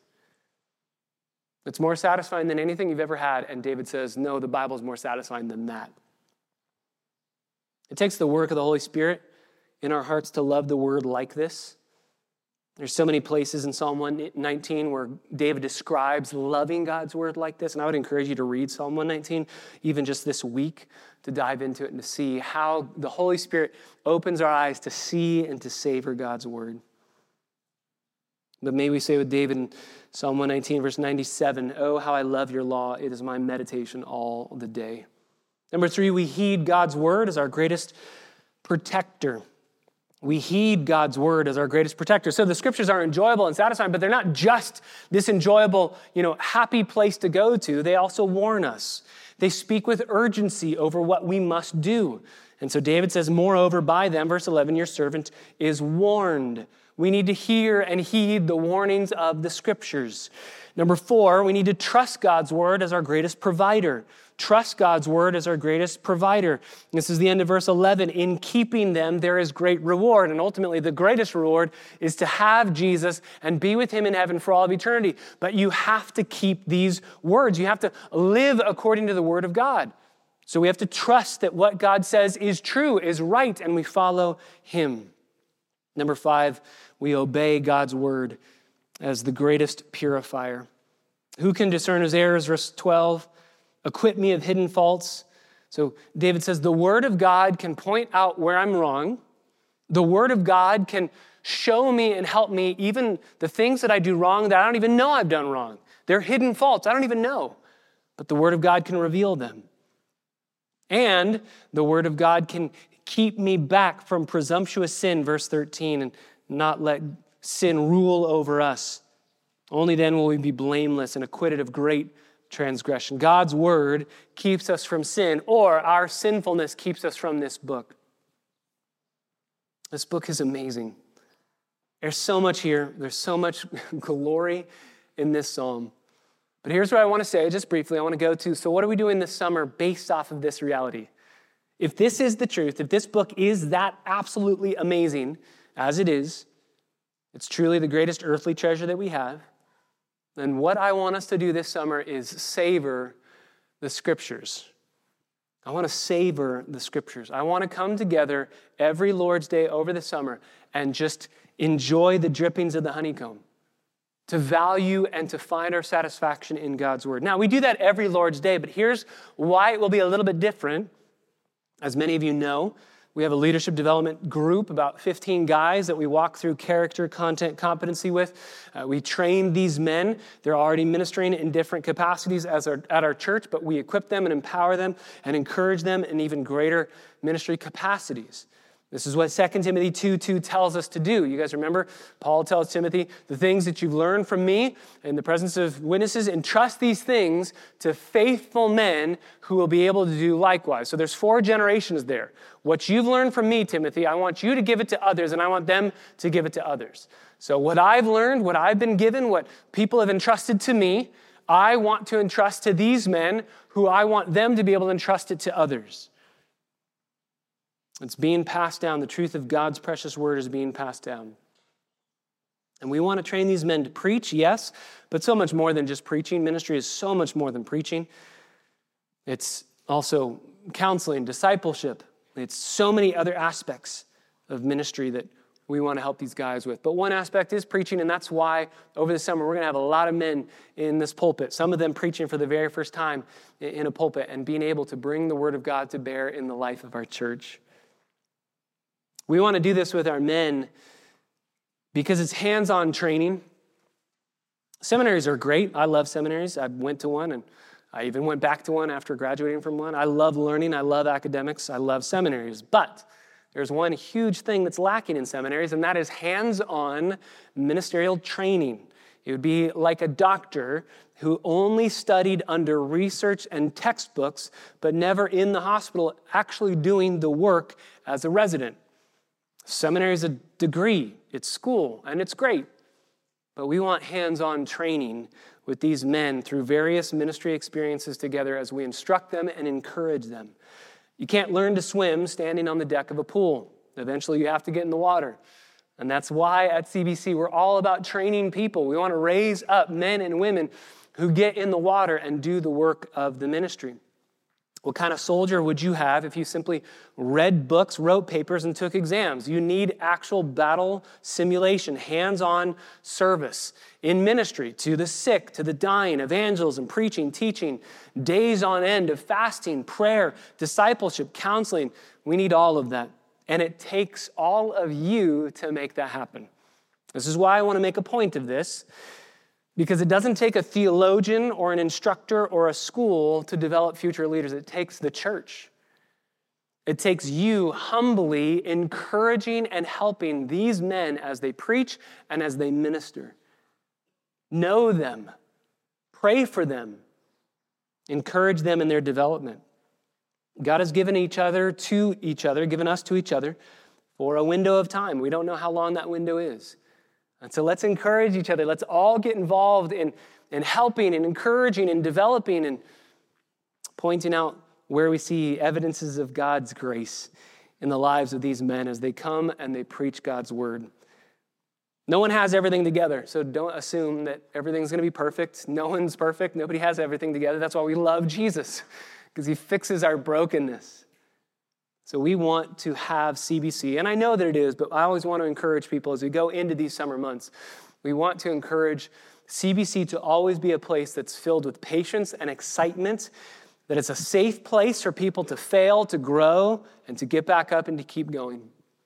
It's more satisfying than anything you've ever had. And David says, no, the Bible is more satisfying than that. It takes the work of the Holy Spirit in our hearts to love the word like this. There's so many places in Psalm 119 where David describes loving God's word like this. And I would encourage you to read Psalm 119, even just this week, to dive into it and to see how the Holy Spirit opens our eyes to see and to savor God's word. But may we say with David in Psalm 119, verse 97, oh, how I love your law. It is my meditation all the day. Number 3, we heed God's word as our greatest protector. We heed God's word as our greatest protector. So the scriptures are enjoyable and satisfying, but they're not just this enjoyable, happy place to go to. They also warn us. They speak with urgency over what we must do. And so David says, moreover, by them, verse 11, your servant is warned. We need to hear and heed the warnings of the scriptures. Number 4, we need to trust God's word as our greatest provider. Trust God's word as our greatest provider. This is the end of verse 11. In keeping them, there is great reward. And ultimately, the greatest reward is to have Jesus and be with him in heaven for all of eternity. But you have to keep these words. You have to live according to the word of God. So we have to trust that what God says is true, is right, and we follow him. Number 5, we obey God's word as the greatest purifier. Who can discern his errors? Verse 12. Acquit me of hidden faults. So David says, the word of God can point out where I'm wrong. The word of God can show me and help me even the things that I do wrong that I don't even know I've done wrong. They're hidden faults. I don't even know. But the word of God can reveal them. And the word of God can keep me back from presumptuous sin, verse 13, and not let sin rule over us. Only then will we be blameless and acquitted of great transgression. God's word keeps us from sin, or our sinfulness keeps us from this book. This book is amazing. There's so much here. There's so much glory in this psalm. But here's what I want to say, just briefly. I want to go to, so what are we doing this summer based off of this reality? If this is the truth, if this book is that absolutely amazing, as it is, it's truly the greatest earthly treasure that we have, then what I want us to do this summer is savor the scriptures. I want to savor the scriptures. I want to come together every Lord's Day over the summer and just enjoy the drippings of the honeycomb, to value and to find our satisfaction in God's word. Now, we do that every Lord's Day, but here's why it will be a little bit different. As many of you know, We have a leadership development group, about 15 guys that we walk through character, content, competency with. We train these men. They're already ministering in different capacities at our church, but we equip them and empower them and encourage them in even greater ministry capacities. This is what 2 Timothy 2:2 tells us to do. You guys remember? Paul tells Timothy, the things that you've learned from me in the presence of witnesses, entrust these things to faithful men who will be able to do likewise. So there's 4 generations there. What you've learned from me, Timothy, I want you to give it to others, and I want them to give it to others. So what I've learned, what I've been given, what people have entrusted to me, I want to entrust to these men who I want them to be able to entrust it to others. It's being passed down. The truth of God's precious word is being passed down. And we want to train these men to preach, yes, but so much more than just preaching. Ministry is so much more than preaching. It's also counseling, discipleship. It's so many other aspects of ministry that we want to help these guys with. But one aspect is preaching, and that's why over the summer we're going to have a lot of men in this pulpit, some of them preaching for the very first time in a pulpit and being able to bring the word of God to bear in the life of our church. We want to do this with our men because it's hands-on training. Seminaries are great. I love seminaries. I went to one, and I even went back to one after graduating from one. I love learning. I love academics. I love seminaries. But there's one huge thing that's lacking in seminaries, and that is hands-on ministerial training. It would be like a doctor who only studied under research and textbooks, but never in the hospital actually doing the work as a resident. Seminary is a degree, it's school, and it's great. But we want hands-on training with these men through various ministry experiences together as we instruct them and encourage them. You can't learn to swim standing on the deck of a pool. Eventually you have to get in the water. And that's why at CBC we're all about training people. We want to raise up men and women who get in the water and do the work of the ministry. What kind of soldier would you have if you simply read books, wrote papers, and took exams? You need actual battle simulation, hands-on service in ministry to the sick, to the dying, evangelism, preaching, teaching, days on end of fasting, prayer, discipleship, counseling. We need all of that. And it takes all of you to make that happen. This is why I want to make a point of this. Because it doesn't take a theologian or an instructor or a school to develop future leaders. It takes the church. It takes you humbly encouraging and helping these men as they preach and as they minister. Know them. Pray for them. Encourage them in their development. God has given given us to each other for a window of time. We don't know how long that window is. And so let's encourage each other. Let's all get involved in helping and encouraging and developing and pointing out where we see evidences of God's grace in the lives of these men as they come and they preach God's word. No one has everything together, so don't assume that everything's going to be perfect. No one's perfect. Nobody has everything together. That's why we love Jesus, because he fixes our brokenness. So we want to have CBC, and I know that it is, but I always want to encourage people as we go into these summer months. We want to encourage CBC to always be a place that's filled with patience and excitement, that it's a safe place for people to fail, to grow, and to get back up and to keep going.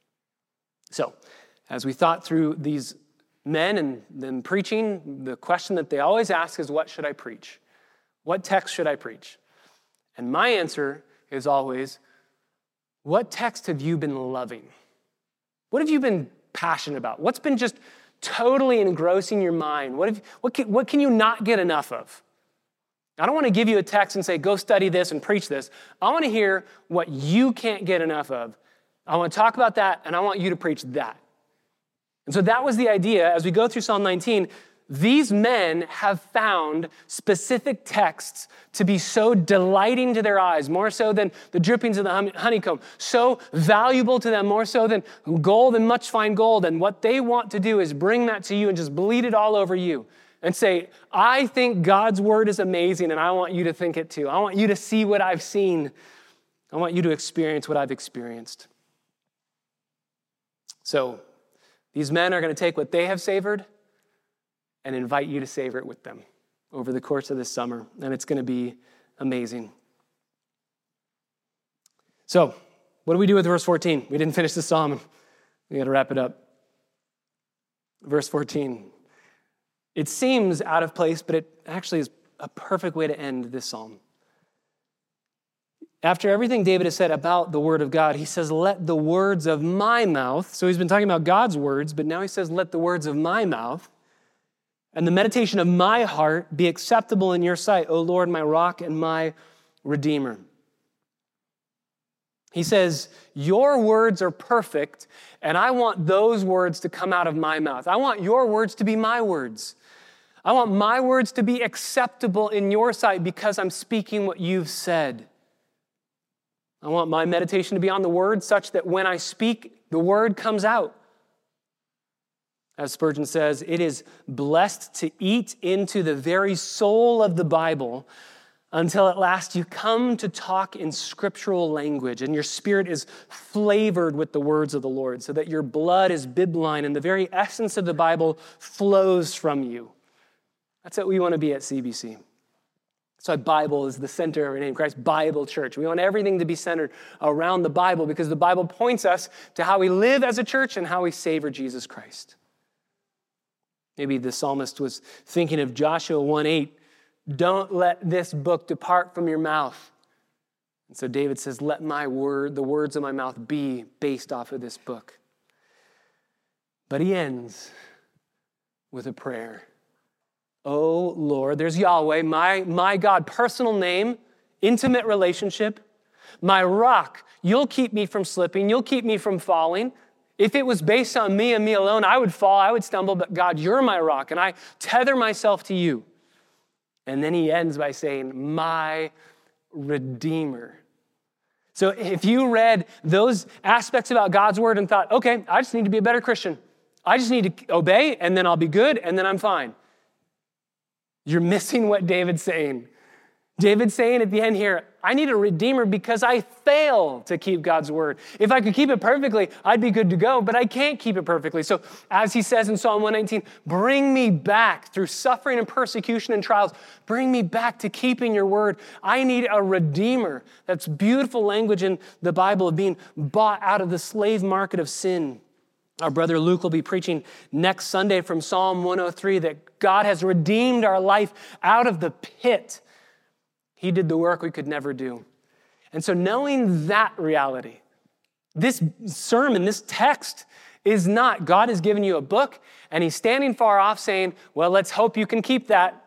So, as we thought through these men and them preaching, the question that they always ask is, what should I preach? What text should I preach? And my answer is always, what text have you been loving? What have you been passionate about? What's been just totally engrossing your mind? What can you not get enough of? I don't want to give you a text and say, go study this and preach this. I want to hear what you can't get enough of. I want to talk about that, and I want you to preach that. And so that was the idea. As we go through Psalm 19, these men have found specific texts to be so delighting to their eyes, more so than the drippings of the honeycomb, so valuable to them, more so than gold and much fine gold. And what they want to do is bring that to you and just bleed it all over you and say, I think God's word is amazing, and I want you to think it too. I want you to see what I've seen. I want you to experience what I've experienced. So these men are going to take what they have savored and invite you to savor it with them over the course of this summer. And it's going to be amazing. So, what do we do with verse 14? We didn't finish the psalm. We got to wrap it up. Verse 14. It seems out of place, but it actually is a perfect way to end this psalm. After everything David has said about the word of God, he says, let the words of my mouth, so he's been talking about God's words, but now he says, let the words of my mouth and the meditation of my heart be acceptable in your sight, O Lord, my rock and my redeemer. He says, your words are perfect, and I want those words to come out of my mouth. I want your words to be my words. I want my words to be acceptable in your sight because I'm speaking what you've said. I want my meditation to be on the word such that when I speak, the word comes out. As Spurgeon says, it is blessed to eat into the very soul of the Bible until at last you come to talk in scriptural language and your spirit is flavored with the words of the Lord so that your blood is bibline and the very essence of the Bible flows from you. That's what we want to be at CBC. That's why Bible is the center of our name, Christ Bible Church. We want everything to be centered around the Bible because the Bible points us to how we live as a church and how we savor Jesus Christ. Maybe the psalmist was thinking of Joshua 1:8. Don't let this book depart from your mouth. And so David says, let the words of my mouth be based off of this book. But he ends with a prayer. Oh Lord, there's Yahweh, my God, personal name, intimate relationship, my rock. You'll keep me from slipping. You'll keep me from falling. If it was based on me and me alone, I would fall, I would stumble, but God, you're my rock, and I tether myself to you. And then he ends by saying, my Redeemer. So if you read those aspects about God's word and thought, okay, I just need to be a better Christian. I just need to obey, and then I'll be good, and then I'm fine. You're missing what David's saying. David's saying at the end here, I need a redeemer because I fail to keep God's word. If I could keep it perfectly, I'd be good to go, but I can't keep it perfectly. So as he says in Psalm 119, bring me back through suffering and persecution and trials. Bring me back to keeping your word. I need a redeemer. That's beautiful language in the Bible of being bought out of the slave market of sin. Our brother Luke will be preaching next Sunday from Psalm 103 that God has redeemed our life out of the pit. He did the work we could never do. And so knowing that reality, this sermon, this text is not God has given you a book and he's standing far off saying, well, let's hope you can keep that.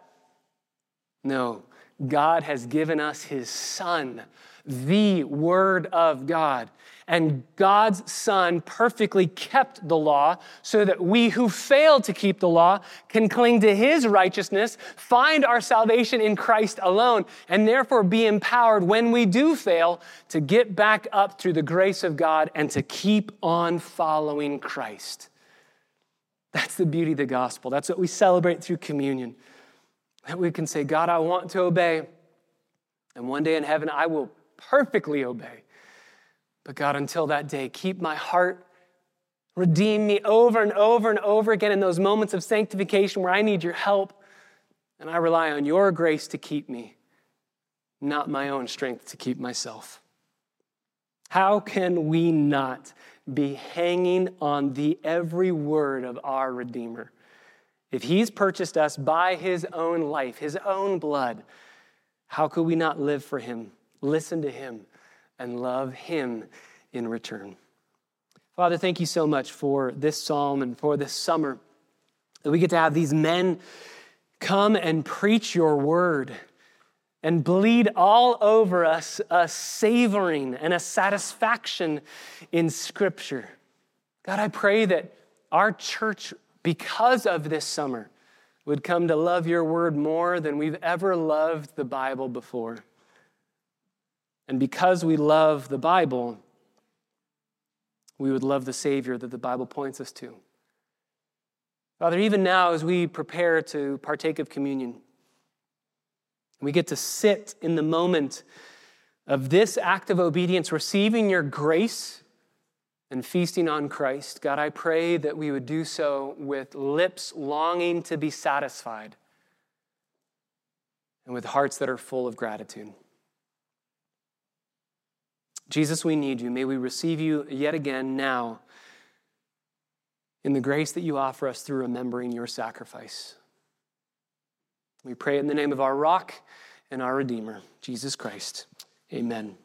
No, God has given us his Son, the Word of God. And God's Son perfectly kept the law so that we who fail to keep the law can cling to his righteousness, find our salvation in Christ alone, and therefore be empowered when we do fail to get back up through the grace of God and to keep on following Christ. That's the beauty of the gospel. That's what we celebrate through communion. That we can say, God, I want to obey. And one day in heaven, I will perfectly obey. But God, until that day, keep my heart, redeem me over and over and over again in those moments of sanctification where I need your help. And I rely on your grace to keep me, not my own strength to keep myself. How can we not be hanging on the every word of our Redeemer? If he's purchased us by his own life, his own blood, how could we not live for him, listen to him, and love him in return? Father, thank you so much for this psalm and for this summer that we get to have these men come and preach your word and bleed all over us a savoring and a satisfaction in Scripture. God, I pray that our church, because of this summer, would come to love your word more than we've ever loved the Bible before. And because we love the Bible, we would love the Savior that the Bible points us to. Father, even now as we prepare to partake of communion, we get to sit in the moment of this act of obedience, receiving your grace and feasting on Christ. God, I pray that we would do so with lips longing to be satisfied and with hearts that are full of gratitude. Jesus, we need you. May we receive you yet again now in the grace that you offer us through remembering your sacrifice. We pray in the name of our rock and our Redeemer, Jesus Christ. Amen.